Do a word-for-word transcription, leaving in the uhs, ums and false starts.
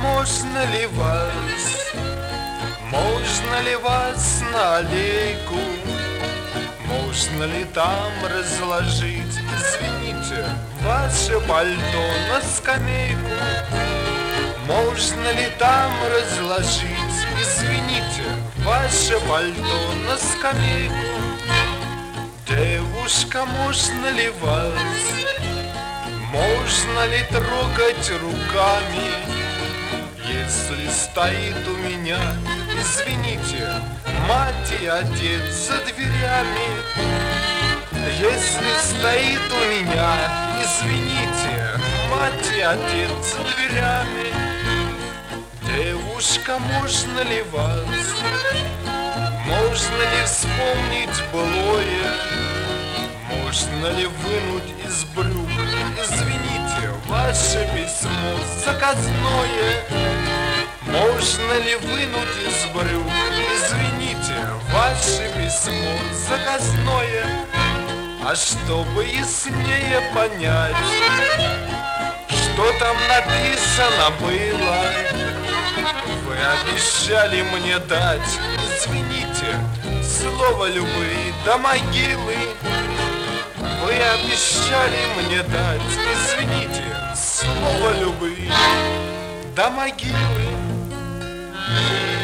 можно ли вас, можно ли вас на аллейку, можно ли там разложить, извините, ваше пальто на скамейку? Можно ли там разложить, извините, ваше пальто на скамейку? Девушка, можно ли вас, можно ли трогать руками, если стоит у меня, извините, мать и отец за дверями? Если стоит у меня, извините, мать и отец за дверями. Девушка, можно ли вас, можно ли вспомнить былое, можно ли вынуть из брюк, извините, ваше письмо заказное? Можно ли вынуть из брюк, извините, ваше письмо заказное? А чтобы яснее понять, что там написано было, вы обещали мне дать, извините, слово любви до могилы. Вы обещали мне дать, извините, слово любви до могилы.